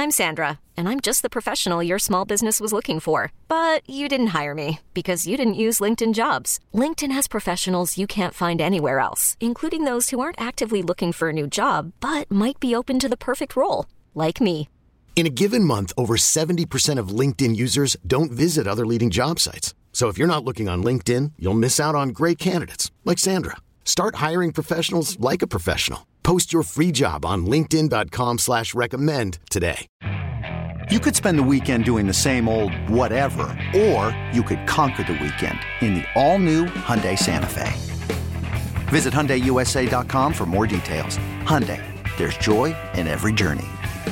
I'm Sandra, and I'm just the professional your small business was looking for. But you didn't hire me because you didn't use LinkedIn Jobs. LinkedIn has professionals you can't find anywhere else, including those who aren't actively looking for a new job, but might be open to the perfect role, like me. In a given month, over 70% of LinkedIn users don't visit other leading job sites. So if you're not looking on LinkedIn, you'll miss out on great candidates like Sandra. Start hiring professionals like a professional. Post your free job on linkedin.com/recommend today. You could spend the weekend doing the same old whatever, or you could conquer the weekend in the all-new Hyundai Santa Fe. Visit HyundaiUSA.com for more details. Hyundai, there's joy in every journey.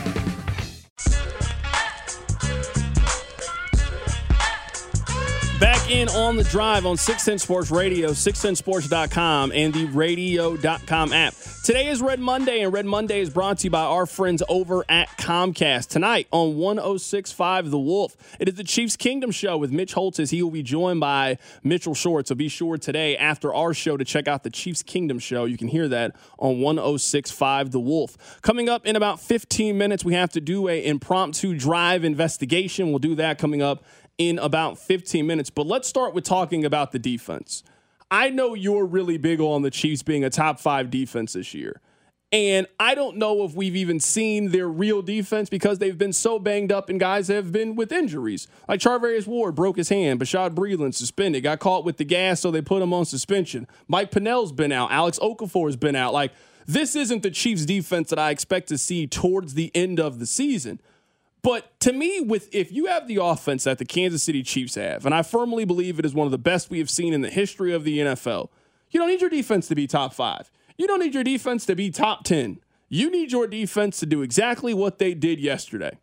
Back in on the drive on 610 Sports Radio, 610sports.com, and the radio.com app. Today is Red Monday, and Red Monday is brought to you by our friends over at Comcast. Tonight on 106.5 The Wolf, it is the Chiefs Kingdom Show with Mitch Holtis. He will be joined by Mitchell Short, so be sure today after our show to check out the Chiefs Kingdom Show. You can hear that on 106.5 The Wolf. Coming up in about 15 minutes, we have to do an impromptu drive investigation. We'll do that coming up in about 15 minutes. But let's start with talking about the defense. I know you're really big on the Chiefs being a top 5 defense this year. And I don't know if we've even seen their real defense because they've been so banged up and guys have been with injuries. Like Charvarius Ward broke his hand. Bashad Breeland suspended. Got caught with the gas, so they put him on suspension. Mike Pennell's been out. Alex Okafor's been out. Like, this isn't the Chiefs defense that I expect to see towards the end of the season. But to me, if you have the offense that the Kansas City Chiefs have, and I firmly believe it is one of the best we have seen in the history of the NFL, you don't need your defense to be top 5. You don't need your defense to be top 10. You need your defense to do exactly what they did yesterday.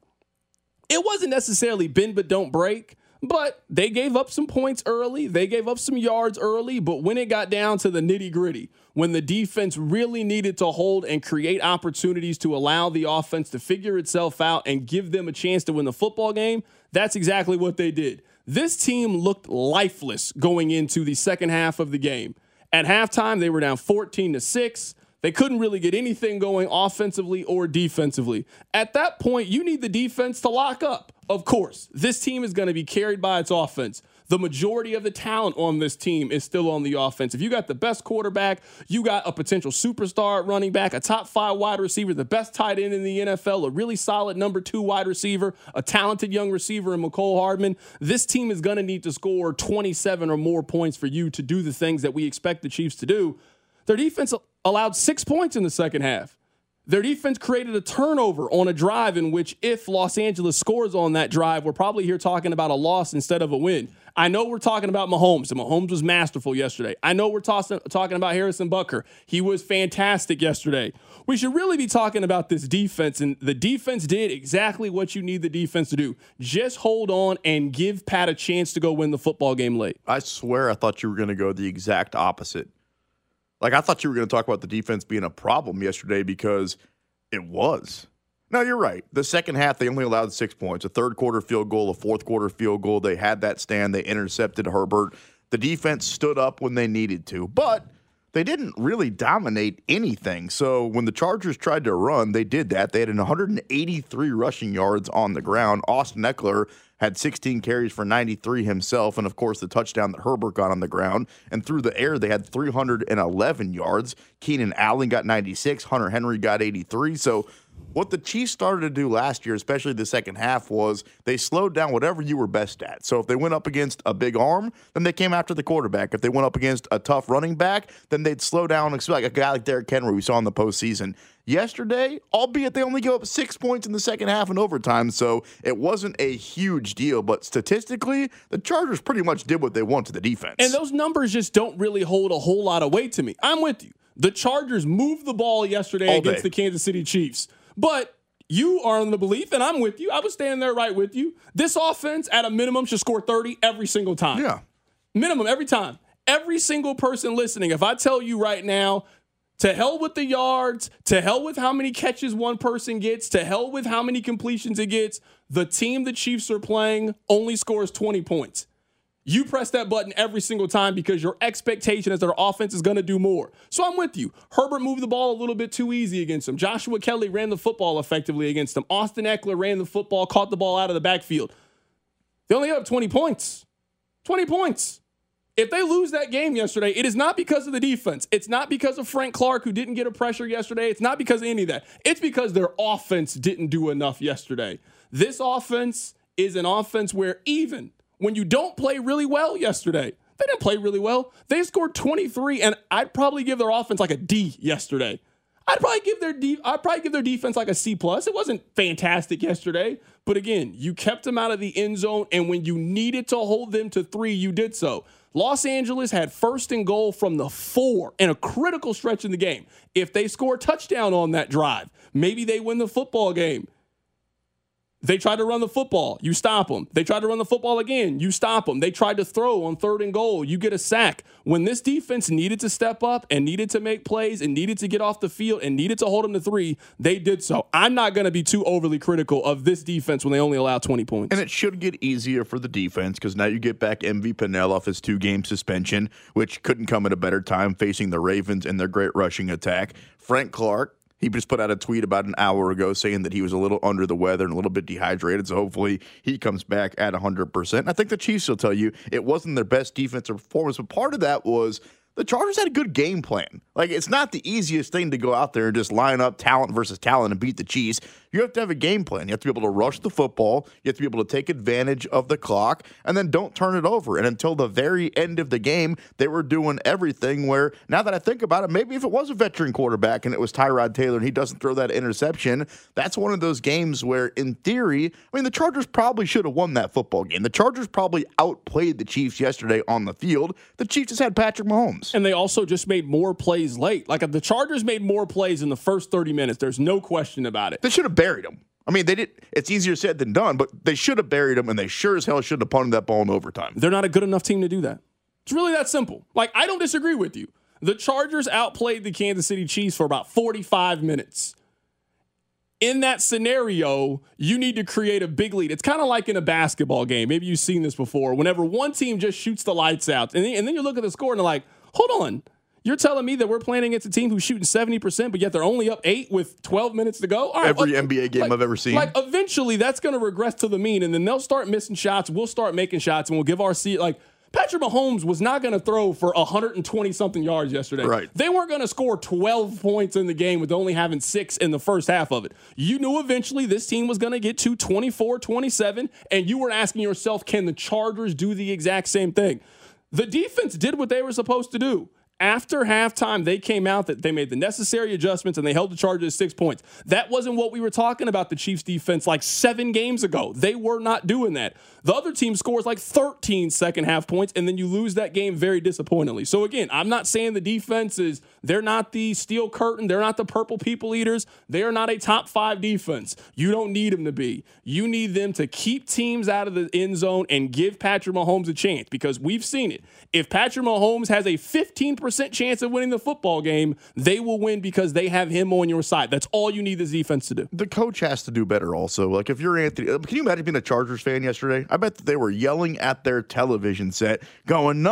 It wasn't necessarily bend but don't break, but they gave up some points early. They gave up some yards early, but when it got down to the nitty-gritty, when the defense really needed to hold and create opportunities to allow the offense to figure itself out and give them a chance to win the football game, that's exactly what they did. This team looked lifeless going into the second half of the game. At halftime, they were down 14-6. They couldn't really get anything going offensively or defensively. At that point, you need the defense to lock up. Of course, this team is going to be carried by its offense. The majority of the talent on this team is still on the offense. If you got the best quarterback, you got a potential superstar at running back, a top 5 wide receiver, the best tight end in the NFL, a really solid number 2 wide receiver, a talented young receiver in McCole Hardman, this team is going to need to score 27 or more points for you to do the things that we expect the Chiefs to do. Their defense allowed 6 points in the second half. Their defense created a turnover on a drive in which if Los Angeles scores on that drive, we're probably here talking about a loss instead of a win. I know we're talking about Mahomes, and Mahomes was masterful yesterday. I know we're talking about Harrison Butker. He was fantastic yesterday. We should really be talking about this defense, and the defense did exactly what you need the defense to do. Just hold on and give Pat a chance to go win the football game late. I swear I thought you were going to go the exact opposite. Like, I thought you were going to talk about the defense being a problem yesterday because it was. No, you're right. The second half, they only allowed 6 points. A third-quarter field goal, a fourth-quarter field goal. They had that stand. They intercepted Herbert. The defense stood up when they needed to. But they didn't really dominate anything. So when the Chargers tried to run, they did that. They had 183 rushing yards on the ground. Austin Eckler had 16 carries for 93 himself, and, of course, the touchdown that Herbert got on the ground. And through the air, they had 311 yards. Keenan Allen got 96. Hunter Henry got 83. So what the Chiefs started to do last year, especially the second half, was they slowed down whatever you were best at. So if they went up against a big arm, then they came after the quarterback. If they went up against a tough running back, then they'd slow down, like a guy like Derrick Henry we saw in the postseason. Yesterday, albeit they only gave up 6 points in the second half in overtime, so it wasn't a huge deal. But statistically, the Chargers pretty much did what they want to the defense. And those numbers just don't really hold a whole lot of weight to me. I'm with you. The Chargers moved the ball yesterday against the Kansas City Chiefs. But you are in the belief, and I'm with you. I was standing there right with you. This offense, at a minimum, should score 30 every single time. Yeah. Minimum every time. Every single person listening, if I tell you right now, to hell with the yards, to hell with how many catches one person gets, to hell with how many completions it gets, the team the Chiefs are playing only scores 20 points. You press that button every single time because your expectation is that their offense is going to do more. So I'm with you. Herbert moved the ball a little bit too easy against him. Joshua Kelly ran the football effectively against him. Austin Eckler ran the football, caught the ball out of the backfield. They only have 20 points. 20 points. If they lose that game yesterday, it is not because of the defense. It's not because of Frank Clark, who didn't get a pressure yesterday. It's not because of any of that. It's because their offense didn't do enough yesterday. This offense is an offense where even when you don't play really well yesterday, they didn't play really well. They scored 23, and I'd probably give their offense like a D yesterday. I'd probably give their defense like a C+. It wasn't fantastic yesterday, but again, you kept them out of the end zone, and when you needed to hold them to 3, you did so. Los Angeles had 1st and goal from the 4 in a critical stretch in the game. If they score a touchdown on that drive, maybe they win the football game. They tried to run the football. You stop them. They tried to run the football again. You stop them. They tried to throw on 3rd and goal. You get a sack. When this defense needed to step up and needed to make plays and needed to get off the field and needed to hold them to 3, they did so. I'm not going to be too overly critical of this defense when they only allow 20 points. And it should get easier for the defense because now you get back MV Pinnell off his 2-game suspension, which couldn't come at a better time facing the Ravens and their great rushing attack. Frank Clark, he just put out a tweet about an hour ago saying that he was a little under the weather and a little bit dehydrated, so hopefully he comes back at 100%. I think the Chiefs will tell you it wasn't their best defensive performance, but part of that was the Chargers had a good game plan. Like, it's not the easiest thing to go out there and just line up talent versus talent and beat the Chiefs. You have to have a game plan. You have to be able to rush the football. You have to be able to take advantage of the clock, and then don't turn it over. And until the very end of the game, they were doing everything where, now that I think about it, maybe if it was a veteran quarterback and it was Tyrod Taylor and he doesn't throw that interception, that's one of those games where, in theory, I mean, the Chargers probably should have won that football game. The Chargers probably outplayed the Chiefs yesterday on the field. The Chiefs just had Patrick Mahomes. And they also just made more plays late. Like, the Chargers made more plays in the first 30 minutes. There's no question about it. They should have buried him. I mean, they did. It's easier said than done, but they should have buried him, and they sure as hell shouldn't have punted that ball in overtime. They're not a good enough team to do that. It's really that simple. Like, I don't disagree with you. The Chargers outplayed the Kansas City Chiefs for about 45 minutes. In that scenario, you need to create a big lead. It's kind of like in a basketball game. Maybe you've seen this before. Whenever one team just shoots the lights out, and then you look at the score and they're like, hold on. You're telling me that we're playing against a team who's shooting 70%, but yet they're only up 8 with 12 minutes to go? All right, Every NBA game I've ever seen. Like, eventually, that's going to regress to the mean, and then they'll start missing shots. We'll start making shots, and we'll give our seat. Like, Patrick Mahomes was not going to throw for 120-something yards yesterday. Right. They weren't going to score 12 points in the game with only having 6 in the first half of it. You knew eventually this team was going to get to 24-27, and you were asking yourself, can the Chargers do the exact same thing? The defense did what they were supposed to do. After halftime, they came out that they made the necessary adjustments and they held the Chargers 6 points. That wasn't what we were talking about the Chiefs defense like 7 games ago. They were not doing that. The other team scores like 13 second half points, and then you lose that game very disappointingly. So again, I'm not saying the defense they're not the steel curtain. They're not the purple people eaters. They are not a top 5 defense. You don't need them to be. You need them to keep teams out of the end zone and give Patrick Mahomes a chance, because we've seen it. If Patrick Mahomes has a 15% chance of winning the football game, they will win because they have him on your side. That's all you need this defense to do. The coach has to do better also. Like, if you're Anthony, can you imagine being a Chargers fan yesterday? I bet that they were yelling at their television set, going,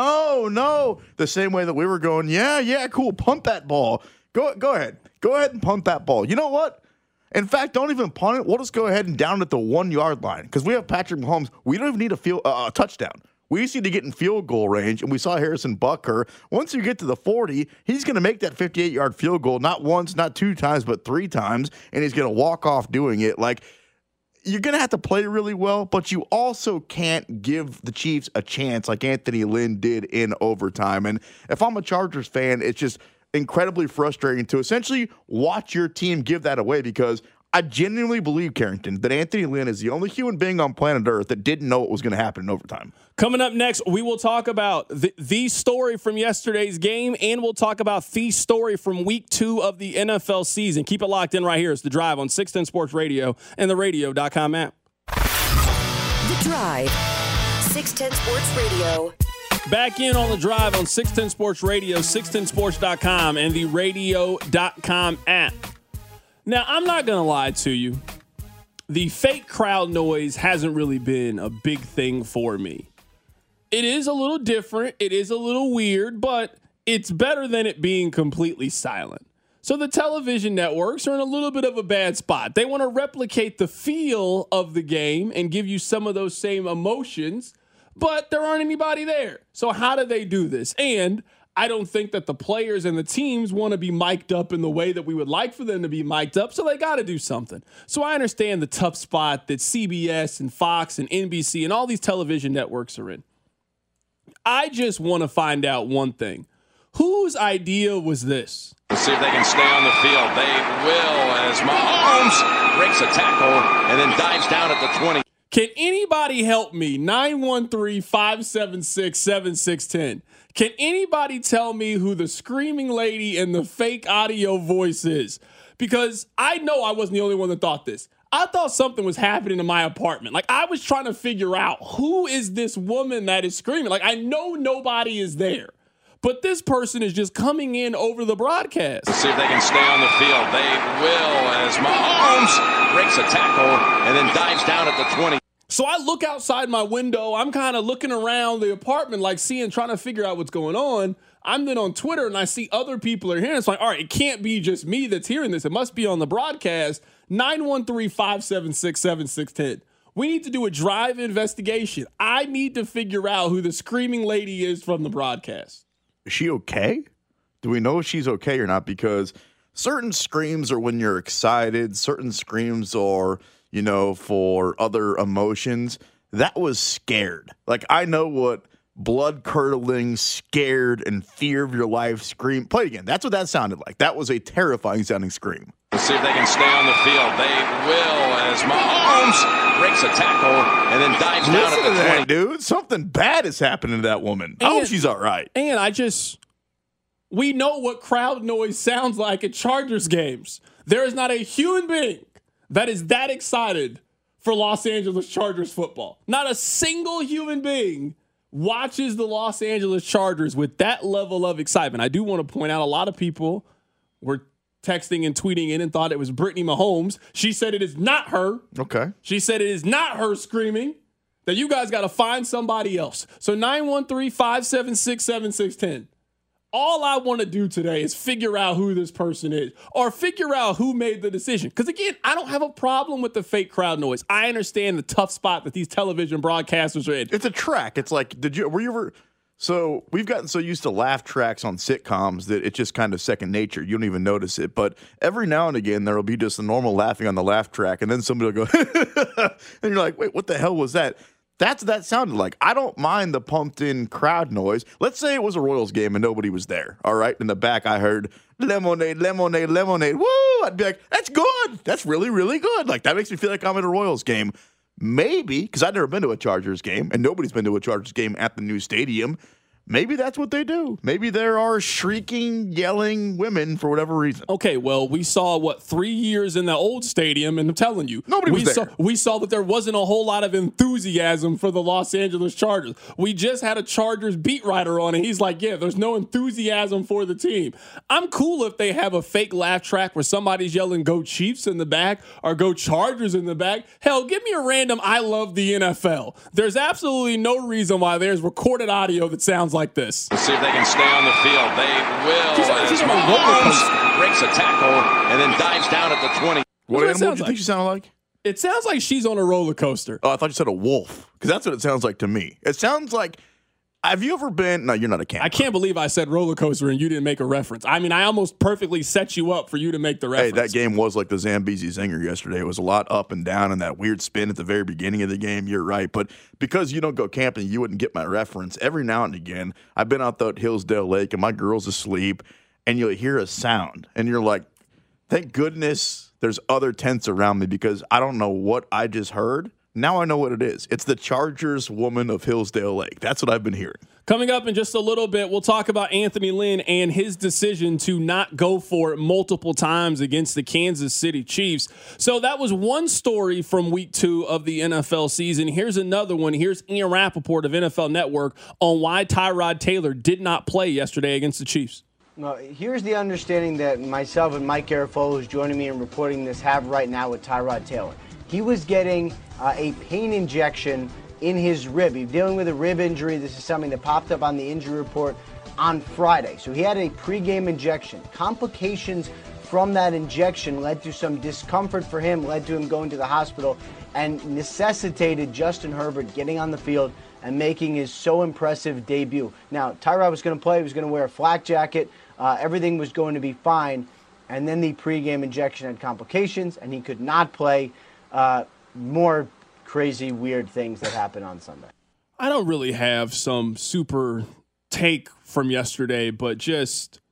no, the same way that we were going, yeah, cool, punt that ball. Go ahead. Go ahead and punt that ball. You know what? In fact, don't even punt it. We'll just go ahead and down at the 1-yard line because we have Patrick Mahomes. We don't even need a touchdown. We just need to get in field goal range, and we saw Harrison Butker. Once you get to the 40, he's going to make that 58-yard field goal not once, not 2 times, but 3 times, and he's going to walk off doing it. Like, you're going to have to play really well, but you also can't give the Chiefs a chance like Anthony Lynn did in overtime. And if I'm a Chargers fan, it's just incredibly frustrating to essentially watch your team give that away, because I genuinely believe, Carrington, that Anthony Lynn is the only human being on planet Earth that didn't know what was going to happen in overtime. Coming up next, we will talk about the story from yesterday's game, and we'll talk about the story from week 2 of the NFL season. Keep it locked in right here. It's The Drive on 610 Sports Radio and the radio.com app. The Drive, 610 Sports Radio. Back in on The Drive on 610 Sports Radio, 610sports.com, and the radio.com app. Now, I'm not going to lie to you. The fake crowd noise hasn't really been a big thing for me. It is a little different. It is a little weird, but it's better than it being completely silent. So the television networks are in a little bit of a bad spot. They want to replicate the feel of the game and give you some of those same emotions, but there aren't anybody there. So how do they do this? And I don't think that the players and the teams want to be mic'd up in the way that we would like for them to be mic'd up, so they got to do something. So I understand the tough spot that CBS and Fox and NBC and all these television networks are in. I just want to find out one thing. Whose idea was this? Let's see if they can stay on the field. They will as Mahomes breaks a tackle and then dives down at the 20. Can anybody help me? 913-576-7610. Can anybody tell me who the screaming lady and the fake audio voice is? Because I know I wasn't the only one that thought this. I thought something was happening in my apartment. Like, I was trying to figure out who is this woman that is screaming. Like, I know nobody is there, but this person is just coming in over the broadcast. Let's see if they can stay on the field. They will as Mahomes breaks a tackle and then dives down at the 20. So I look outside my window. I'm kind of looking around the apartment, like trying to figure out what's going on. I'm then on Twitter and I see other people are hearing it. It's like, all right, it can't be just me that's hearing this. It must be on the broadcast. 913-576-7610. We need to do a drive investigation. I need to figure out who the screaming lady is from the broadcast. Is she okay? Do we know if she's okay or not? Because certain screams are when you're excited. Certain screams are, for other emotions. That was scared. Like, I know what blood-curdling, scared, and fear of your life scream. Play it again. That's what that sounded like. That was a terrifying sounding scream. Let's see if they can stay on the field. They will as Mahomes breaks a tackle and then dives down at the 20. Dude, something bad is happening to that woman. I hope she's all right. And we know what crowd noise sounds like at Chargers games. There is not a human being that is that excited for Los Angeles Chargers football. Not a single human being watches the Los Angeles Chargers with that level of excitement. I do want to point out a lot of people were texting and tweeting in and thought it was Brittany Mahomes. She said it is not her. Okay. She said it is not her screaming. That you guys got to find somebody else. So 913-576-7610. All I want to do today is figure out who this person is or figure out who made the decision. Because, again, I don't have a problem with the fake crowd noise. I understand the tough spot that these television broadcasters are in. It's a track. It's like, were you ever... So we've gotten so used to laugh tracks on sitcoms that it's just kind of second nature. You don't even notice it. But every now and again, there will be just a normal laughing on the laugh track, and then somebody will go, and you're like, wait, what the hell was that? That's what that sounded like. I don't mind the pumped-in crowd noise. Let's say it was a Royals game and nobody was there, all right? In the back, I heard, lemonade, lemonade, lemonade. Woo! I'd be like, that's good. That's really, really good. Like, that makes me feel like I'm at a Royals game. Maybe, because I've never been to a Chargers game, and nobody's been to a Chargers game at the new stadium. Maybe that's what they do. Maybe there are shrieking, yelling women for whatever reason. Okay, well, we saw, 3 years in the old stadium, and I'm telling you. Nobody was there. We saw that there wasn't a whole lot of enthusiasm for the Los Angeles Chargers. We just had a Chargers beat writer on, and he's like, yeah, there's no enthusiasm for the team. I'm cool if they have a fake laugh track where somebody's yelling, go Chiefs in the back or go Chargers in the back. Hell, give me a random I love the NFL. There's absolutely no reason why there's recorded audio that sounds like this. Let's see if they can stay on the field. They will as Mahomes breaks a tackle and then dives down at the 20. What animal do you think she sounded like? It sounds like she's on a roller coaster. Oh, I thought you said a wolf, because that's what it sounds like to me. It sounds like, have you ever been, no, you're not a camper. I can't believe I said roller coaster and you didn't make a reference. I mean, I almost perfectly set you up for you to make the reference. Hey, that game was like the Zambezi Zinger yesterday. It was a lot up and down and that weird spin at the very beginning of the game. You're right. But because you don't go camping, you wouldn't get my reference. Every now and again, I've been out there at Hillsdale Lake and my girl's asleep and you'll hear a sound and you're like, thank goodness there's other tents around me because I don't know what I just heard. Now I know what it is. It's the Chargers woman of Hillsdale Lake. That's what I've been hearing. Coming up in just a little bit, we'll talk about Anthony Lynn and his decision to not go for it multiple times against the Kansas City Chiefs. So that was one story from week 2 of the NFL season. Here's another one. Here's Ian Rappaport of NFL Network on why Tyrod Taylor did not play yesterday against the Chiefs. Well, here's the understanding that myself and Mike Garafolo, who's joining me in reporting this, have right now with Tyrod Taylor. He was getting a pain injection in his rib. He's dealing with a rib injury. This is something that popped up on the injury report on Friday. So he had a pregame injection. Complications from that injection led to some discomfort for him, led to him going to the hospital, and necessitated Justin Herbert getting on the field and making his so impressive debut. Now, Tyrod was going to play. He was going to wear a flak jacket. Everything was going to be fine. And then the pregame injection had complications, and he could not play. More crazy, weird things that happened on Sunday. I don't really have some super take from yesterday, but just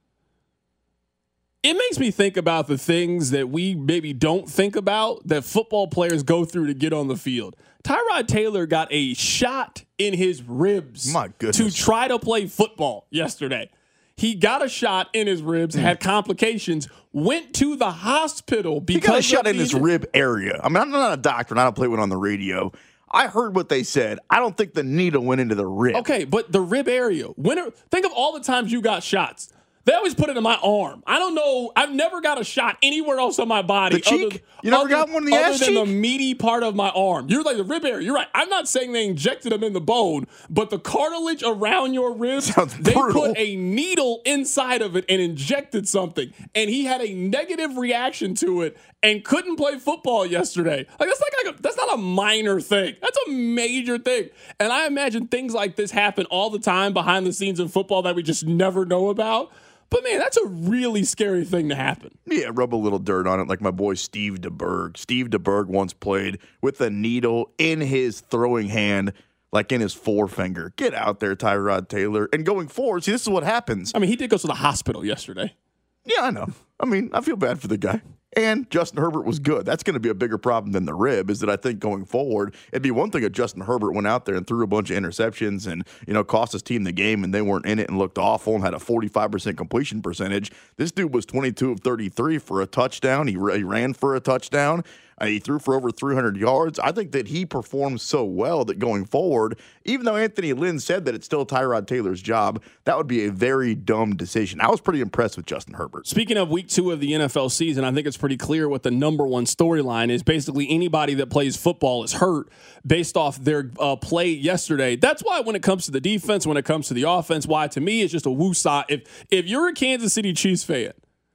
it makes me think about the things that we maybe don't think about that football players go through to get on the field. Tyrod Taylor got a shot in his ribs to try to play football yesterday. He got a shot in his ribs, had complications, went to the hospital because he got a shot in his rib area. I mean, I'm not a doctor, and I don't play one on the radio. I heard what they said. I don't think the needle went into the rib. Okay, but the rib area. Think of all the times you got shots. They always put it in my arm. I don't know. I've never got a shot anywhere else on my body. The cheek? You never got one in the ass cheek? Other than the meaty part of my arm. You're like the rib area. You're right. I'm not saying they injected them in the bone, but the cartilage around your ribs, they put a needle inside of it and injected something. And he had a negative reaction to it and couldn't play football yesterday. Like that's not a minor thing. That's a major thing. And I imagine things like this happen all the time behind the scenes in football that we just never know about. But, man, that's a really scary thing to happen. Yeah, rub a little dirt on it like my boy Steve DeBerg. Steve DeBerg once played with a needle in his throwing hand, like in his forefinger. Get out there, Tyrod Taylor. And going forward, see, this is what happens. I mean, he did go to the hospital yesterday. Yeah, I know. I mean, I feel bad for the guy. And Justin Herbert was good. That's going to be a bigger problem than the rib, is that I think going forward, it'd be one thing if Justin Herbert went out there and threw a bunch of interceptions and, cost his team the game and they weren't in it and looked awful and had a 45% completion percentage. This dude was 22 of 33 for a touchdown. He ran for a touchdown. He threw for over 300 yards. I think that he performed so well that going forward, even though Anthony Lynn said that it's still Tyrod Taylor's job, that would be a very dumb decision. I was pretty impressed with Justin Herbert. Speaking of week 2 of the NFL season, I think it's pretty clear what the number one storyline is. Basically, anybody that plays football is hurt based off their play yesterday. That's why when it comes to the defense, when it comes to the offense, why to me it's just a woosah. If you're a Kansas City Chiefs fan,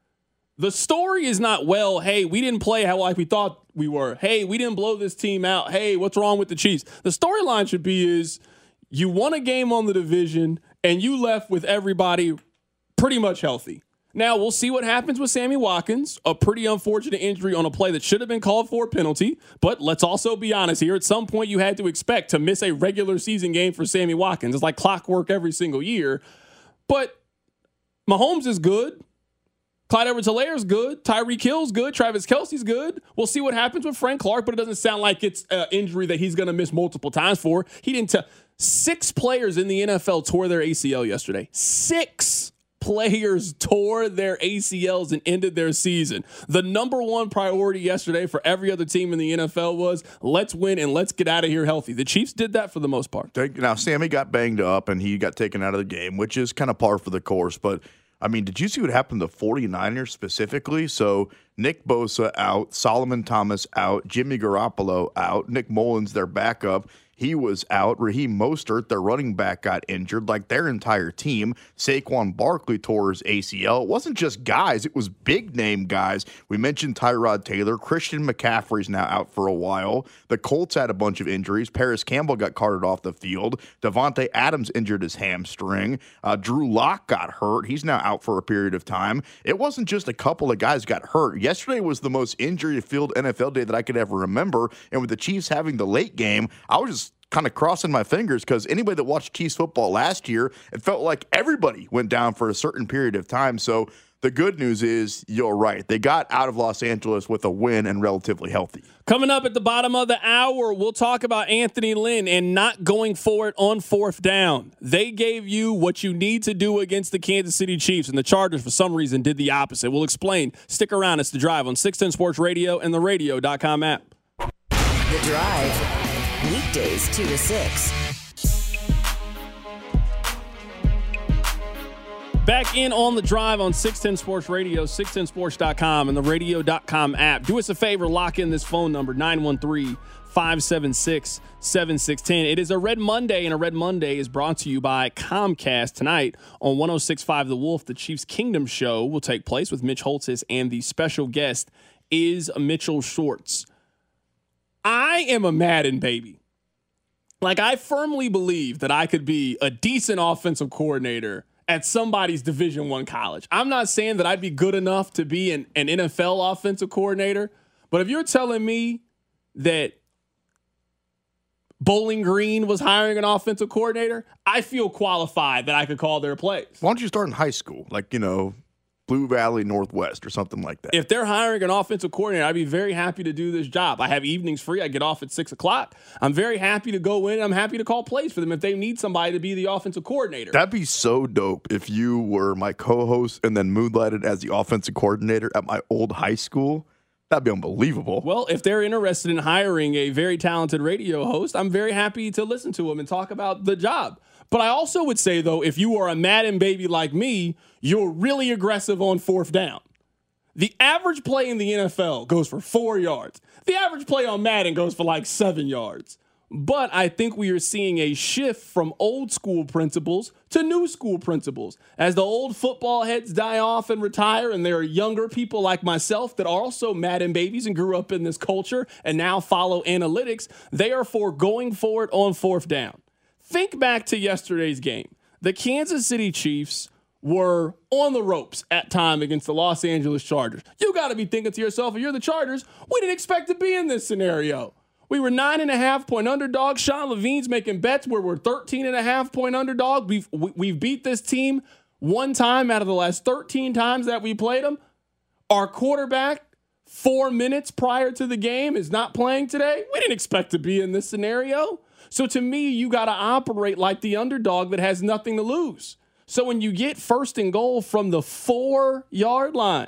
the story is not, well, hey, we didn't play how like we thought we were. Hey, we didn't blow this team out. Hey, what's wrong with the Chiefs? The storyline should be is you won a game on the division and you left with everybody pretty much healthy. Now, we'll see what happens with Sammy Watkins, a pretty unfortunate injury on a play that should have been called for a penalty. But let's also be honest here. At some point, you had to expect to miss a regular season game for Sammy Watkins. It's like clockwork every single year. But Mahomes is good. Clyde Edwards-Hilaire's good. Tyreek Hill's good. Travis Kelce's good. We'll see what happens with Frank Clark, but it doesn't sound like it's an injury that he's going to miss multiple times for. He didn't tell. 6 players in the NFL tore their ACL yesterday. 6 players tore their ACLs and ended their season. The number one priority yesterday for every other team in the NFL was let's win and let's get out of here healthy. The Chiefs did that for the most part. Now, Sammy got banged up and he got taken out of the game, which is kind of par for the course, but I mean, did you see what happened to 49ers specifically? So Nick Bosa out, Solomon Thomas out, Jimmy Garoppolo out, Nick Mullins, their backup, he was out. Raheem Mostert, their running back, got injured, like their entire team. Saquon Barkley tore his ACL. It wasn't just guys, it was big-name guys. We mentioned Tyrod Taylor. Christian McCaffrey's now out for a while. The Colts had a bunch of injuries. Paris Campbell got carted off the field. Devontae Adams injured his hamstring. Drew Lock got hurt. He's now out for a period of time. It wasn't just a couple of guys got hurt. Yesterday was the most injury-filled NFL day that I could ever remember, and with the Chiefs having the late game, I was just kind of crossing my fingers because anybody that watched Chiefs football last year, it felt like everybody went down for a certain period of time. So the good news is you're right. They got out of Los Angeles with a win and relatively healthy. Coming up at the bottom of the hour, we'll talk about Anthony Lynn and not going for it on 4th down. They gave you what you need to do against the Kansas City Chiefs, and the Chargers, for some reason, did the opposite. We'll explain. Stick around. It's The Drive on 610 Sports Radio and the radio.com app. The Drive. Weekdays 2 to 6. Back in on The Drive on 610 Sports Radio, 610sports.com and the radio.com app. Do us a favor, lock in this phone number, 888-576-7610. It is a Red Monday, and a Red Monday is brought to you by Comcast. Tonight on 106.5 The Wolf, the Chiefs Kingdom Show will take place with Mitch Holthus, and the special guest is Mitchell Schwartz. I am a Madden baby. Like, I firmly believe that I could be a decent offensive coordinator at somebody's Division I college. I'm not saying that I'd be good enough to be an NFL offensive coordinator, but if you're telling me that Bowling Green was hiring an offensive coordinator, I feel qualified that I could call their plays. Why don't you start in high school? Like, Blue Valley Northwest or something like that. If they're hiring an offensive coordinator, I'd be very happy to do this job. I have evenings free. I get off at 6 o'clock. I'm very happy to go in. I'm happy to call plays for them if they need somebody to be the offensive coordinator. That'd be so dope if you were my co-host and then moonlighted as the offensive coordinator at my old high school. That'd be unbelievable. Well, if they're interested in hiring a very talented radio host, I'm very happy to listen to them and talk about the job. But I also would say, though, if you are a Madden baby like me, you're really aggressive on fourth down. The average play in the NFL goes for 4 yards. The average play on Madden goes for like 7 yards. But I think we are seeing a shift from old school principles to new school principles. As the old football heads die off and retire, and there are younger people like myself that are also Madden babies and grew up in this culture and now follow analytics, they are for going for it on fourth down. Think back to yesterday's game. The Kansas City Chiefs were on the ropes at time against the Los Angeles Chargers. You got to be thinking to yourself, if you're the Chargers, we didn't expect to be in this scenario. We were 9.5-point underdogs. Sean Levine's making bets where we're 13.5-point underdog. We've beat this team one time out of the last 13 times that we played them. Our quarterback, 4 minutes prior to the game, is not playing today. We didn't expect to be in this scenario. So to me, you got to operate like the underdog that has nothing to lose. So when you get first and goal from the 4-yard line,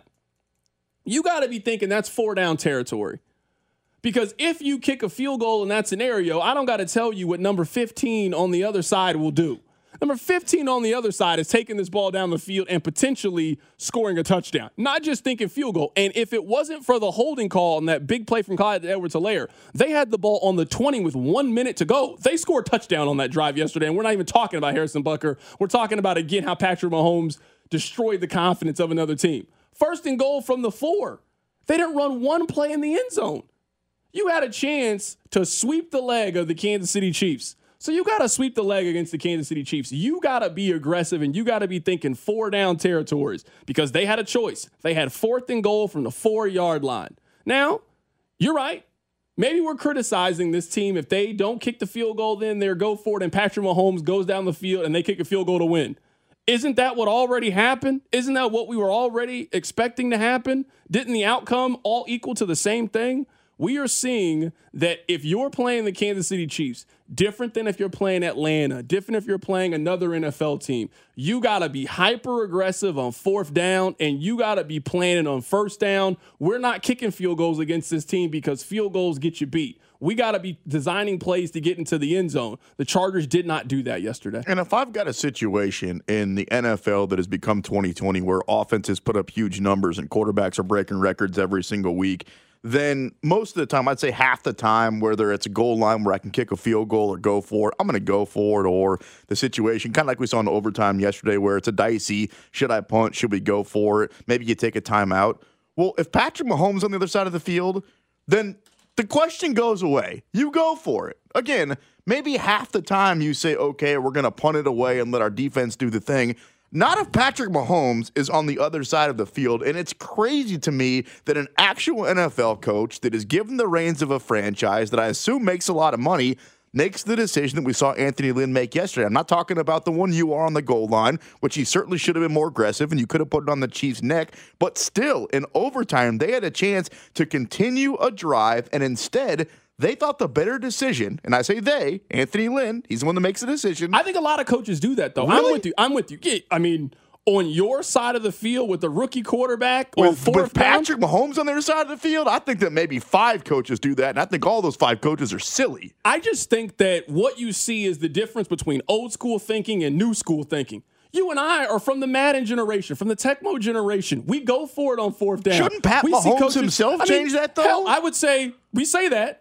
you got to be thinking that's 4-down territory. Because if you kick a field goal in that scenario, I don't got to tell you what number 15 on the other side will do. Number 15 on the other side is taking this ball down the field and potentially scoring a touchdown. Not just thinking field goal. And if it wasn't for the holding call on that big play from Clyde Edwards-Helaire, they had the ball on the 20 with 1 minute to go. They scored a touchdown on that drive yesterday, and we're not even talking about Harrison Butker. We're talking about, again, how Patrick Mahomes destroyed the confidence of another team. First and goal from the 4. They didn't run one play in the end zone. You had a chance to sweep the leg of the Kansas City Chiefs. So you got to sweep the leg against the Kansas City Chiefs. You got to be aggressive, and you got to be thinking 4-down territories because they had a choice. They had 4th and goal from the 4-yard line. Now, you're right. Maybe we're criticizing this team. If they don't kick the field goal, then they're go for it, and Patrick Mahomes goes down the field, and they kick a field goal to win. Isn't that what already happened? Isn't that what we were already expecting to happen? Didn't the outcome all equal to the same thing? We are seeing that if you're playing the Kansas City Chiefs, different than if you're playing Atlanta, different if you're playing another NFL team, you got to be hyper aggressive on 4th down, and you got to be planning on 1st down. We're not kicking field goals against this team because field goals get you beat. We got to be designing plays to get into the end zone. The Chargers did not do that yesterday. And if I've got a situation in the NFL that has become 2020 where offenses put up huge numbers and quarterbacks are breaking records every single week, then most of the time, I'd say half the time, whether it's a goal line where I can kick a field goal or go for it, I'm going to go for it. Or the situation, kind of like we saw in overtime yesterday, where it's a dicey, should I punt, should we go for it? Maybe you take a timeout. Well, if Patrick Mahomes on the other side of the field, then the question goes away. You go for it. Again, maybe half the time you say, okay, we're going to punt it away and let our defense do the thing. Not if Patrick Mahomes is on the other side of the field. And it's crazy to me that an actual NFL coach that is given the reins of a franchise that I assume makes a lot of money makes the decision that we saw Anthony Lynn make yesterday. I'm not talking about the one you are on the goal line, which he certainly should have been more aggressive, and you could have put it on the Chiefs' neck. But still, in overtime, they had a chance to continue a drive, and instead they thought the better decision, and I say they, Anthony Lynn, he's the one that makes the decision. I think a lot of coaches do that, though. Really? I'm with you. Yeah, I mean, on your side of the field with the rookie quarterback on with Patrick Mahomes on their side of the field, I think that maybe 5 coaches do that, and I think all those 5 coaches are silly. I just think that what you see is the difference between old school thinking and new school thinking. You and I are from the Madden generation, from the Tecmo generation. We go for it on 4th down. Shouldn't Pat Mahomes himself change that, though? Hell, I would say we say that.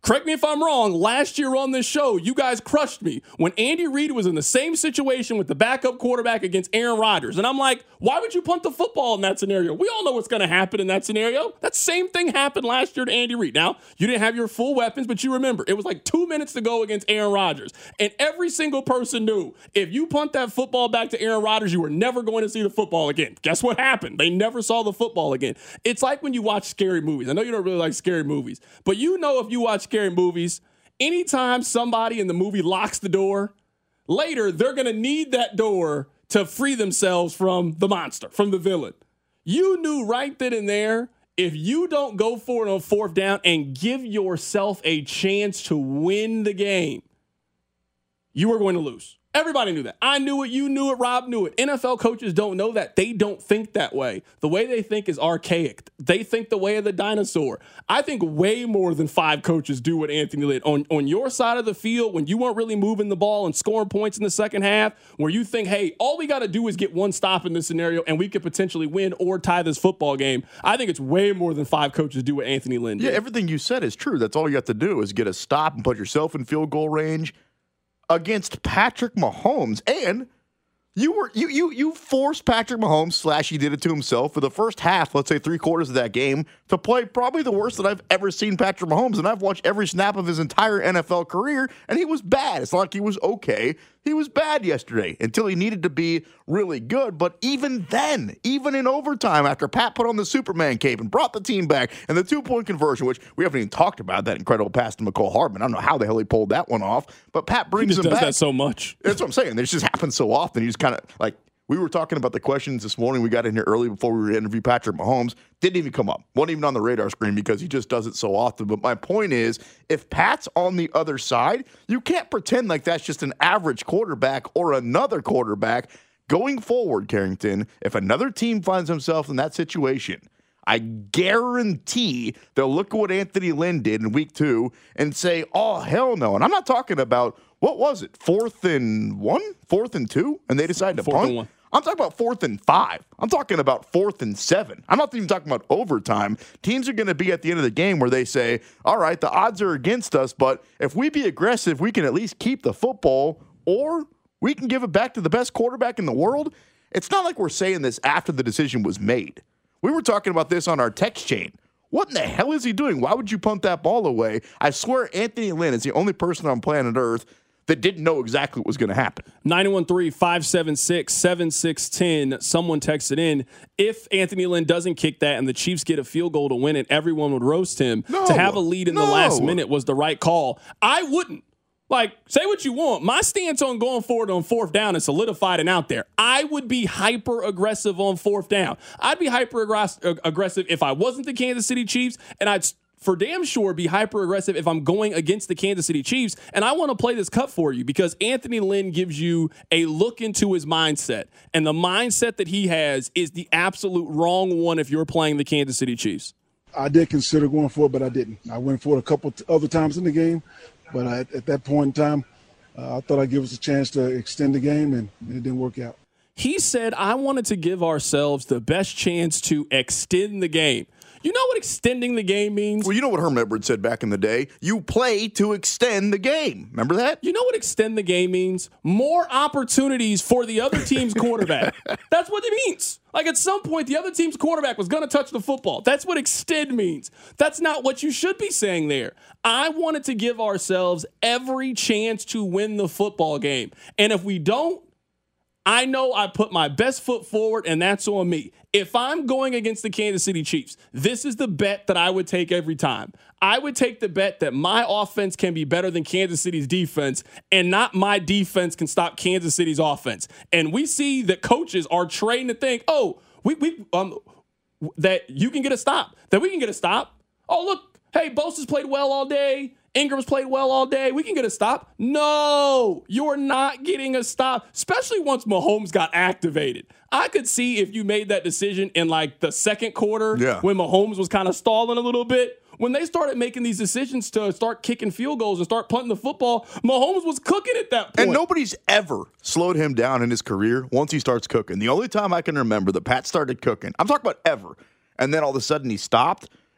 Correct me if I'm wrong. Last year on this show, you guys crushed me when Andy Reid was in the same situation with the backup quarterback against Aaron Rodgers. And I'm like, why would you punt the football in that scenario? We all know what's going to happen in that scenario. That same thing happened last year to Andy Reid. Now, you didn't have your full weapons, but you remember, it was like 2 minutes to go against Aaron Rodgers. And every single person knew if you punt that football back to Aaron Rodgers, you were never going to see the football again. Guess what happened? They never saw the football again. It's like when you watch scary movies. I know you don't really like scary movies, but you know if you watch scary movies, anytime somebody in the movie locks the door, later they're going to need that door to free themselves from the monster, from the villain. You knew right then and there, if you don't go for it on fourth down and give yourself a chance to win the game, you were going to lose. Everybody knew that. I knew it. You knew it. Rob knew it. NFL coaches don't know that. They don't think that way. The way they think is archaic. They think the way of the dinosaur. I think way more than 5 coaches do what Anthony did. On your side of the field, when you weren't really moving the ball and scoring points in the second half, where you think, hey, all we got to do is get one stop in this scenario and we could potentially win or tie this football game. I think it's way more than 5 coaches do what Anthony Lynn did. Yeah, everything you said is true. That's all you have to do is get a stop and put yourself in field goal range against Patrick Mahomes. And you forced Patrick Mahomes, / he did it to himself, for the first half, let's say 3/4 of that game, to play probably the worst that I've ever seen Patrick Mahomes. And I've watched every snap of his entire NFL career, and he was bad. It's not like he was okay. He was bad yesterday until he needed to be really good. But even then, even in overtime, after Pat put on the Superman cape and brought the team back, and the 2-point conversion, which we haven't even talked about, that incredible pass to McCall Hardman. I don't know how the hell he pulled that one off, but Pat brings him back. He just does that so much. That's what I'm saying. This just happens so often. You just kind of like, we were talking about the questions this morning. We got in here early before we were to interview Patrick Mahomes. Didn't even come up. Wasn't even on the radar screen because he just does it so often. But my point is, if Pat's on the other side, you can't pretend like that's just an average quarterback or another quarterback. Going forward, Carrington, if another team finds himself in that situation, I guarantee they'll look at what Anthony Lynn did in week 2 and say, oh, hell no. And I'm not talking about, what was it, 4th and 1? 4th and 2? And they decided to punt? I'm talking about 4th and 5. I'm talking about 4th and 7. I'm not even talking about overtime. Teams are going to be at the end of the game where they say, all right, the odds are against us, but if we be aggressive, we can at least keep the football, or we can give it back to the best quarterback in the world. It's not like we're saying this after the decision was made. We were talking about this on our text chain. What in the hell is he doing? Why would you punt that ball away? I swear Anthony Lynn is the only person on planet Earth that didn't know exactly what was going to happen. 913-576-7610. Someone texted in, if Anthony Lynn doesn't kick that and the Chiefs get a field goal to win it, everyone would roast him. To have a lead in the last minute was the right call. I wouldn't. Like, say what you want. My stance on going forward on 4th down is solidified and out there. I would be hyper-aggressive on 4th down. I'd be hyper-aggressive if I wasn't the Kansas City Chiefs, and I'd for damn sure be hyper-aggressive if I'm going against the Kansas City Chiefs. And I want to play this cut for you because Anthony Lynn gives you a look into his mindset. And the mindset that he has is the absolute wrong one if you're playing the Kansas City Chiefs. I did consider going for it, but I didn't. I went for it a couple other times in the game. But at that point in time, I thought I'd give us a chance to extend the game, and it didn't work out. He said, I wanted to give ourselves the best chance to extend the game. You know what extending the game means? Well, you know what Herm Edwards said back in the day? You play to extend the game. Remember that? You know what extend the game means? More opportunities for the other team's quarterback. That's what it means. Like at some point, the other team's quarterback was going to touch the football. That's what extend means. That's not what you should be saying there. I wanted to give ourselves every chance to win the football game. And if we don't, I know I put my best foot forward, and that's on me. If I'm going against the Kansas City Chiefs, this is the bet that I would take every time. I would take the bet that my offense can be better than Kansas City's defense, and not my defense can stop Kansas City's offense. And we see that coaches are trained to think, that you can get a stop, that we can get a stop. Oh, look, hey, Bosa's played well all day. Ingram's played well all day. We can get a stop. No, you're not getting a stop, especially once Mahomes got activated. I could see if you made that decision in like the second quarter when Mahomes was kind of stalling a little bit. When they started making these decisions to start kicking field goals and start punting the football, Mahomes was cooking at that point. And nobody's ever slowed him down in his career once he starts cooking. The only time I can remember that Pat started cooking, I'm talking about ever, and then all of a sudden he stopped,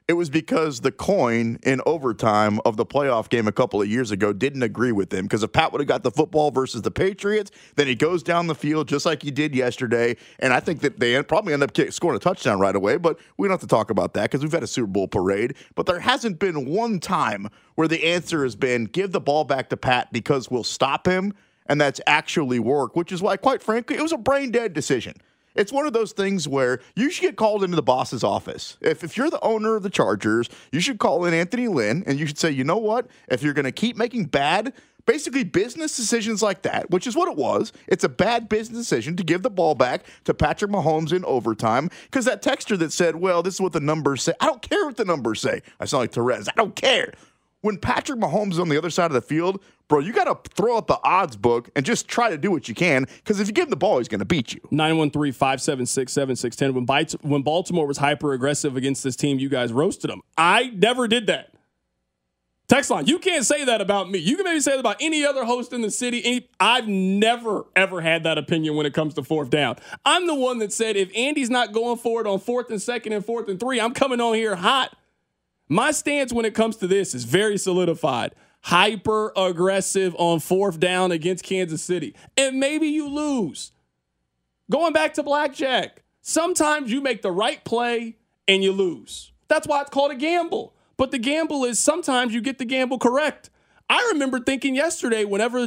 It was because the coin in overtime of the playoff game a couple of years ago didn't agree with him. Because if Pat would have got the football versus the Patriots, then he goes down the field just like he did yesterday. And I think that they probably end up scoring a touchdown right away. But we don't have to talk about that because we've had a Super Bowl parade. But there hasn't been one time where the answer has been give the ball back to Pat because we'll stop him. And that's actually worked, which is why, quite frankly, it was a brain-dead decision. It's one of those things where you should get called into the boss's office. If you're the owner of the Chargers, you should call in Anthony Lynn, and you should say, you know what? If you're going to keep making basically business decisions like that, which is what it was, it's a bad business decision to give the ball back to Patrick Mahomes in overtime, because that texter that said, well, this is what the numbers say. I don't care what the numbers say. I sound like Therese. I don't care. When Patrick Mahomes is on the other side of the field, bro, you got to throw up the odds book and just try to do what you can, because if you give him the ball, he's going to beat you. 913-576-7610. When Baltimore was hyper-aggressive against this team, you guys roasted them. I never did that. Text line, you can't say that about me. You can maybe say that about any other host in the city. I've never, ever had that opinion when it comes to fourth down. I'm the one that said if Andy's not going for it on 4th and 2nd and 4th and 3, I'm coming on here hot. My stance when it comes to this is very solidified. Hyper aggressive on 4th down against Kansas City. And maybe you lose. Going back to blackjack, sometimes you make the right play and you lose. That's why it's called a gamble. But the gamble is sometimes you get the gamble correct. I remember thinking yesterday whenever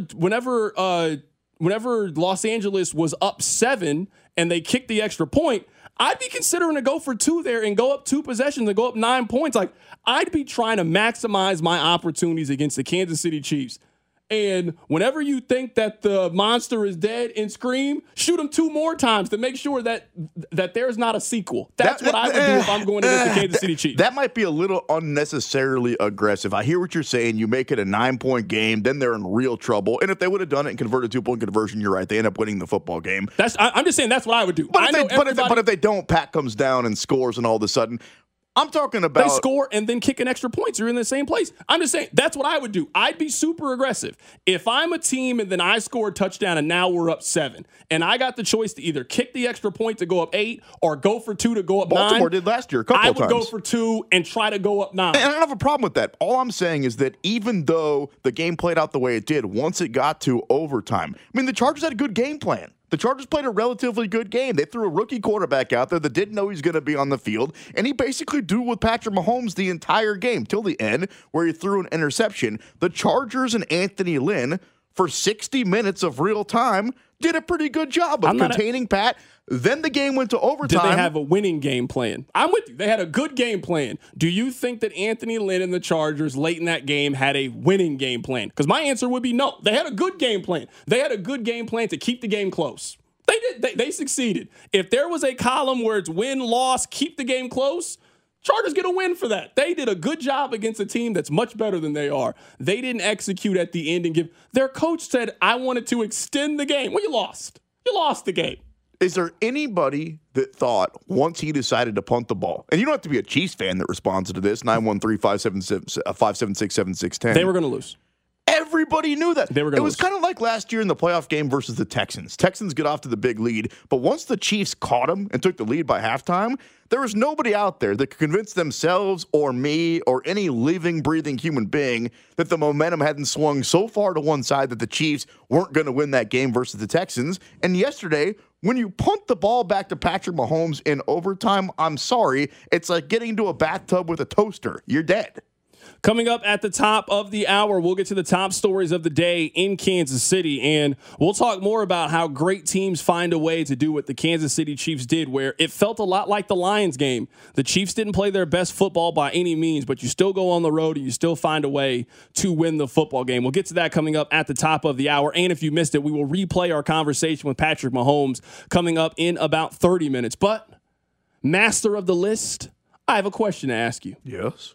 Los Angeles was up 7 and they kicked the extra point, I'd be considering to go for 2 there and go up 2 possessions and go up 9 points. Like, I'd be trying to maximize my opportunities against the Kansas City Chiefs. And whenever you think that the monster is dead and scream, shoot him 2 more times to make sure that there's not a sequel. That's what I would do if I'm going against the Kansas City Chiefs. That might be a little unnecessarily aggressive. I hear what you're saying. You make it a 9-point game, then they're in real trouble. And if they would have done it and converted 2-point conversion, you're right. They end up winning the football game. I'm just saying that's what I would do. But if they don't, Pat comes down and scores, and all of a sudden, I'm talking about... They score and then kick an extra point. So you're in the same place. I'm just saying, that's what I would do. I'd be super aggressive. If I'm a team and then I score a touchdown and now we're up 7, and I got the choice to either kick the extra point to go up 8 or go for 2 to go up 9. Baltimore did last year a couple of times. I would go for 2 and try to go up 9. And I don't have a problem with that. All I'm saying is that even though the game played out the way it did, once it got to overtime, I mean, the Chargers had a good game plan. The Chargers played a relatively good game. They threw a rookie quarterback out there that didn't know he was going to be on the field, and he basically dueled with Patrick Mahomes the entire game till the end where he threw an interception. The Chargers and Anthony Lynn, for 60 minutes of real time, did a pretty good job of containing Pat. Then the game went to overtime. Did they have a winning game plan? I'm with you. They had a good game plan. Do you think that Anthony Lynn and the Chargers late in that game had a winning game plan? Because my answer would be no. They had a good game plan. They had a good game plan to keep the game close. They did. They succeeded. If there was a column where it's win, loss, keep the game close, Chargers get a win for that. They did a good job against a team that's much better than they are. They didn't execute at the end and give. Their coach said, I wanted to extend the game. Well, you lost. You lost the game. Is there anybody that thought once he decided to punt the ball, and you don't have to be a Chiefs fan that responds to this, 913-576-7610. They were going to lose. Everybody knew that. They were going to lose. It was kind of like last year in the playoff game versus the Texans. Texans get off to the big lead, but once the Chiefs caught them and took the lead by halftime, there was nobody out there that could convince themselves or me or any living, breathing human being that the momentum hadn't swung so far to one side that the Chiefs weren't going to win that game versus the Texans. And yesterday, when you punt the ball back to Patrick Mahomes in overtime, I'm sorry, it's like getting into a bathtub with a toaster. You're dead. Coming up at the top of the hour, we'll get to the top stories of the day in Kansas City, and we'll talk more about how great teams find a way to do what the Kansas City Chiefs did, where it felt a lot like the Lions game. The Chiefs didn't play their best football by any means, but you still go on the road and you still find a way to win the football game. We'll get to that coming up at the top of the hour, and if you missed it, we will replay our conversation with Patrick Mahomes coming up in about 30 minutes. But, master of the list, I have a question to ask you. Yes.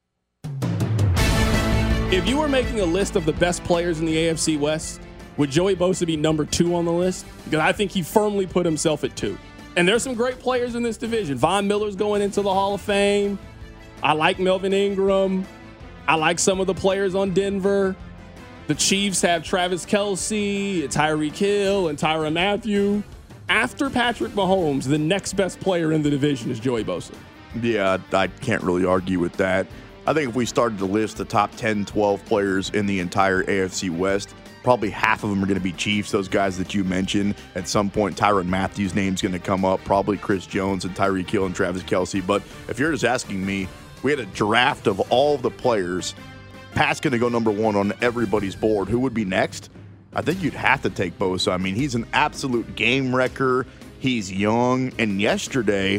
If you were making a list of the best players in the AFC West, would Joey Bosa be number 2 on the list? Because I think he firmly put himself at 2. And there's some great players in this division. Von Miller's going into the Hall of Fame. I like Melvin Ingram. I like some of the players on Denver. The Chiefs have Travis Kelce, Tyreek Hill, and Tyrann Mathieu. After Patrick Mahomes, the next best player in the division is Joey Bosa. Yeah, I can't really argue with that. I think if we started to list the top 10, 12 players in the entire AFC West, probably half of them are going to be Chiefs, those guys that you mentioned. At some point, Tyrann Mathieu's name's going to come up, probably Chris Jones and Tyreek Hill and Travis Kelce. But if you're just asking me, we had a draft of all of the players. Pat's going to go number one on everybody's board. Who would be next? I think you'd have to take Bosa. I mean, he's an absolute game wrecker. He's young. And yesterday,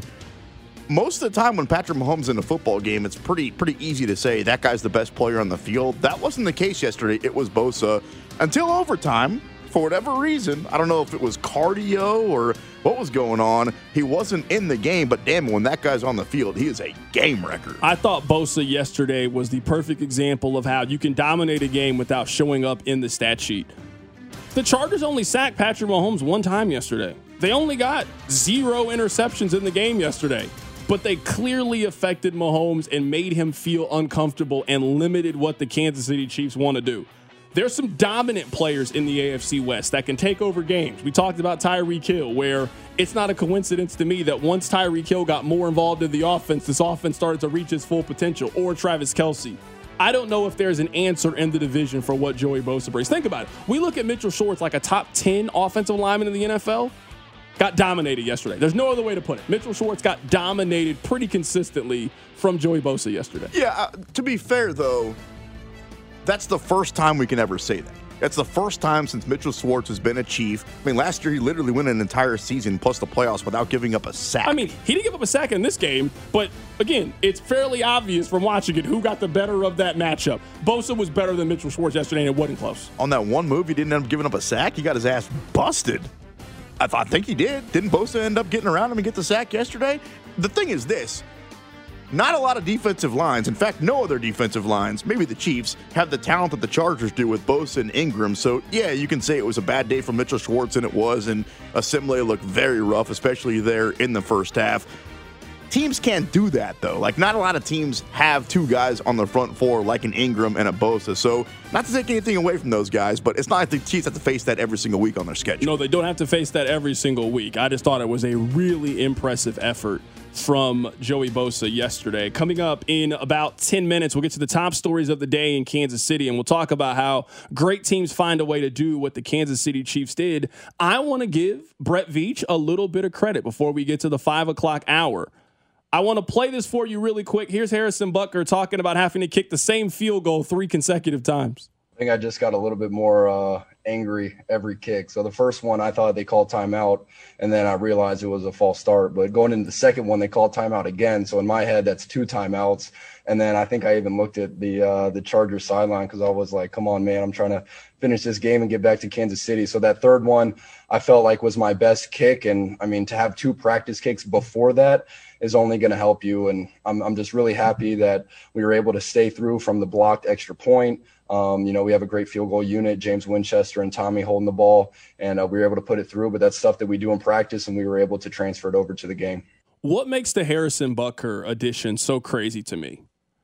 most of the time when Patrick Mahomes is in a football game, it's pretty easy to say that guy's the best player on the field. That wasn't the case yesterday. It was Bosa until overtime. For whatever reason, I don't know if it was cardio or what was going on. He wasn't in the game, but damn, when that guy's on the field, he is a game wrecker. I thought Bosa yesterday was the perfect example of how you can dominate a game without showing up in the stat sheet. The Chargers only sacked Patrick Mahomes one time yesterday. They only got 0 interceptions in the game yesterday. But they clearly affected Mahomes and made him feel uncomfortable and limited what the Kansas City Chiefs want to do. There's some dominant players in the AFC West that can take over games. We talked about Tyreek Hill, where it's not a coincidence to me that once Tyreek Hill got more involved in the offense, this offense started to reach its full potential, or Travis Kelce. I don't know if there's an answer in the division for what Joey Bosa brings. Think about it. We look at Mitchell Schwartz like a top 10 offensive lineman in the NFL. Got dominated yesterday. There's no other way to put it. Mitchell Schwartz got dominated pretty consistently from Joey Bosa yesterday. Yeah, to be fair, though, that's the first time we can ever say that. That's the first time since Mitchell Schwartz has been a Chief. I mean, last year he literally went an entire season plus the playoffs without giving up a sack. I mean, he didn't give up a sack in this game, but again, it's fairly obvious from watching it who got the better of that matchup. Bosa was better than Mitchell Schwartz yesterday, and it wasn't close. On that one move, he didn't end up giving up a sack. He got his ass busted. I think he did. Didn't Bosa end up getting around him and get the sack yesterday? The thing is this. Not a lot of defensive lines, in fact, no other defensive lines, maybe the Chiefs, have the talent that the Chargers do with Bosa and Ingram. So, yeah, you can say it was a bad day for Mitchell Schwartz, and it was, and Assembly looked very rough, especially there in the first half. Teams can't do that, though. Like, not a lot of teams have two guys on the front four like an Ingram and a Bosa. So, not to take anything away from those guys, but it's not like the Chiefs have to face that every single week on their schedule. No, they don't have to face that every single week. I just thought it was a really impressive effort from Joey Bosa yesterday. Coming up in about 10 minutes, we'll get to the top stories of the day in Kansas City, and we'll talk about how great teams find a way to do what the Kansas City Chiefs did. I want to give Brett Veach a little bit of credit before we get to the 5 o'clock hour. I want to play this for you really quick. Here's Harrison Butker talking about having to kick the same field goal 3 consecutive times. I think I just got a little bit more angry every kick. So the first one, I thought they called timeout, and then I realized it was a false start. But going into the second one, they called timeout again. So in my head, that's 2 timeouts. And then I think I even looked at the Chargers sideline because I was like, come on, man, I'm trying to finish this game and get back to Kansas City. So that third one I felt like was my best kick. And, I mean, to have 2 practice kicks before that is only going to help you. And I'm just really happy that we were able to stay through from the blocked extra point. We have a great field goal unit, James Winchester and Tommy holding the ball, and we were able to put it through. But that's stuff that we do in practice, and we were able to transfer it over to the game. What makes the Harrison Butker addition so crazy to me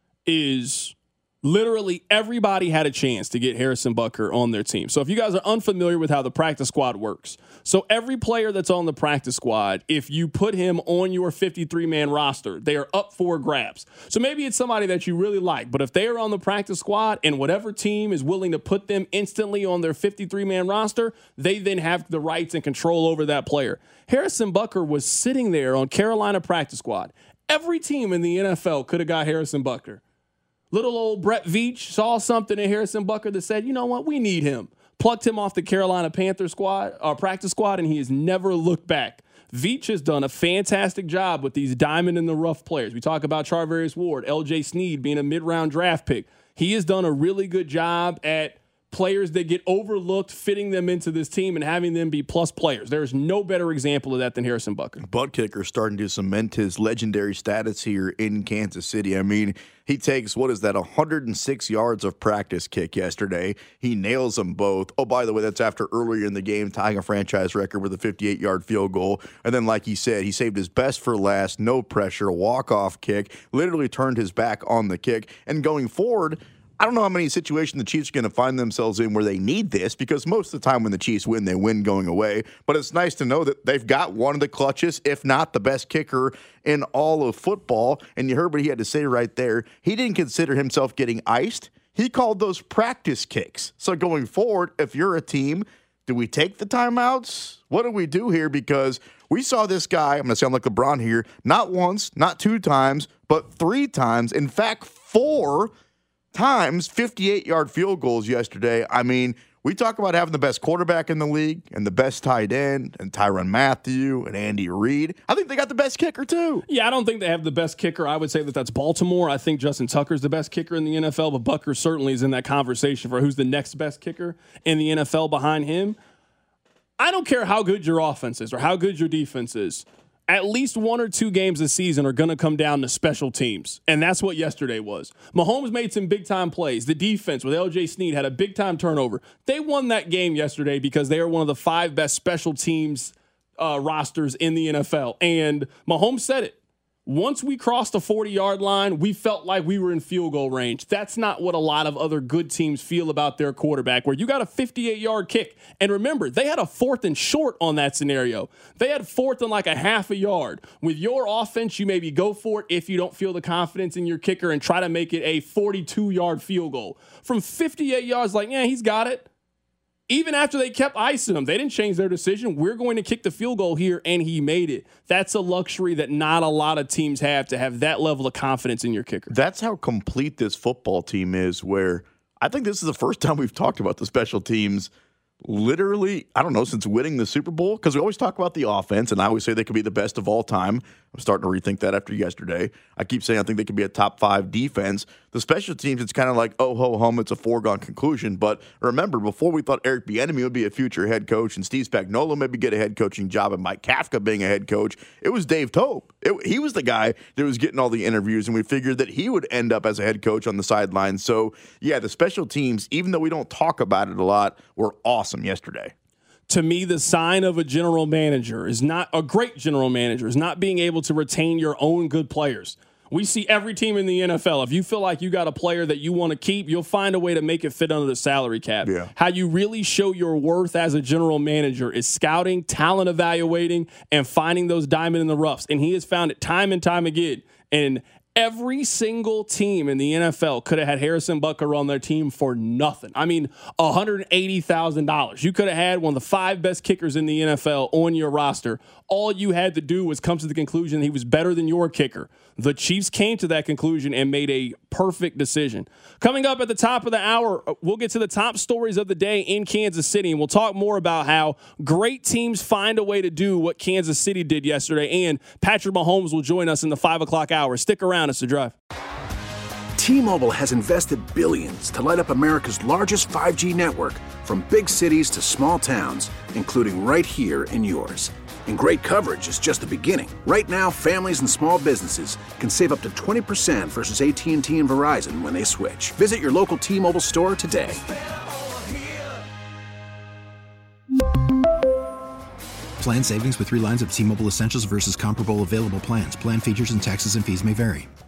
is literally everybody had a chance to get Harrison Butker on their team. So if you guys are unfamiliar with how the practice squad works, so every player that's on the practice squad, if you put him on your 53-man roster, they are up for grabs. So maybe it's somebody that you really like, but if they are on the practice squad and whatever team is willing to put them instantly on their 53-man roster, they then have the rights and control over that player. Harrison Butker was sitting there on Carolina practice squad. Every team in the NFL could have got Harrison Butker. Little old Brett Veach saw something in Harrison Butker that said, you know what, we need him. Plucked him off the Carolina Panthers squad, practice squad, and he has never looked back. Veach has done a fantastic job with these diamond-in-the-rough players. We talk about Charvarius Ward, L.J. Snead being a mid-round draft pick. He has done a really good job at players that get overlooked, fitting them into this team and having them be plus players. There's no better example of that than Harrison Butker. Butt kicker starting to cement his legendary status here in Kansas City. I mean, he takes, 106 yards of practice kick yesterday. He nails them both. Oh, by the way, that's after earlier in the game tying a franchise record with a 58-yard field goal. And then, like he said, he saved his best for last, no pressure, walk-off kick, literally turned his back on the kick. And going forward, I don't know how many situations the Chiefs are going to find themselves in where they need this, because most of the time when the Chiefs win, they win going away. But it's nice to know that they've got one of the clutches, if not the best kicker in all of football. And you heard what he had to say right there. He didn't consider himself getting iced. He called those practice kicks. So going forward, if you're a team, do we take the timeouts? What do we do here? Because we saw this guy, I'm going to sound like LeBron here, not once, not 2 times, but 3 times. In fact, 4 times 58-yard field goals yesterday. I mean, we talk about having the best quarterback in the league and the best tight end and Tyrann Mathieu and Andy Reid. I think they got the best kicker too. Yeah, I don't think they have the best kicker. I would say that that's Baltimore. I think Justin Tucker's the best kicker in the NFL, but Butker certainly is in that conversation for who's the next best kicker in the NFL behind him. I don't care how good your offense is or how good your defense is. At least 1 or 2 games this season are going to come down to special teams, and that's what yesterday was. Mahomes made some big-time plays. The defense with L.J. Snead had a big-time turnover. They won that game yesterday because they are one of the 5 best special teams rosters in the NFL, and Mahomes said it. Once we crossed the 40-yard line, we felt like we were in field goal range. That's not what a lot of other good teams feel about their quarterback, where you got a 58-yard kick. And remember, they had a 4th and short on that scenario. They had 4th and like a half a yard. With your offense, you maybe go for it if you don't feel the confidence in your kicker and try to make it a 42-yard field goal. From 58 yards, like, yeah, he's got it. Even after they kept icing him, they didn't change their decision. We're going to kick the field goal here, and he made it. That's a luxury that not a lot of teams have, to have that level of confidence in your kicker. That's how complete this football team is, where I think this is the first time we've talked about the special teams literally, I don't know, since winning the Super Bowl, because we always talk about the offense, and I always say they could be the best of all time. I'm starting to rethink that after yesterday. I keep saying I think they could be a top 5 defense. The special teams, it's kind of like, oh, ho, hum, it's a foregone conclusion. But remember, before we thought Eric Bieniemy would be a future head coach and Steve Spagnuolo maybe get a head coaching job and Mike Kafka being a head coach, it was Dave Tope. He was the guy that was getting all the interviews, and we figured that he would end up as a head coach on the sidelines. So, yeah, the special teams, even though we don't talk about it a lot, were awesome yesterday. To me, the sign of a general manager is not a great general manager, is not being able to retain your own good players. We see every team in the NFL. If you feel like you got a player that you want to keep, you'll find a way to make it fit under the salary cap. Yeah. How you really show your worth as a general manager is scouting, talent evaluating, and finding those diamond in the roughs. And he has found it time and time again. And every single team in the NFL could have had Harrison Butker on their team for nothing. I mean, $180,000. You could have had one of the 5 best kickers in the NFL on your roster. All you had to do was come to the conclusion he was better than your kicker. The Chiefs came to that conclusion and made a perfect decision. Coming up at the top of the hour, we'll get to the top stories of the day in Kansas City, and we'll talk more about how great teams find a way to do what Kansas City did yesterday, and Patrick Mahomes will join us in the 5 o'clock hour. Stick around. It's The Drive. T-Mobile has invested billions to light up America's largest 5G network, from big cities to small towns, including right here in yours. And great coverage is just the beginning. Right now, families and small businesses can save up to 20% versus AT&T and Verizon when they switch. Visit your local T-Mobile store today. Plan savings with 3 lines of T-Mobile Essentials versus comparable available plans. Plan features and taxes and fees may vary.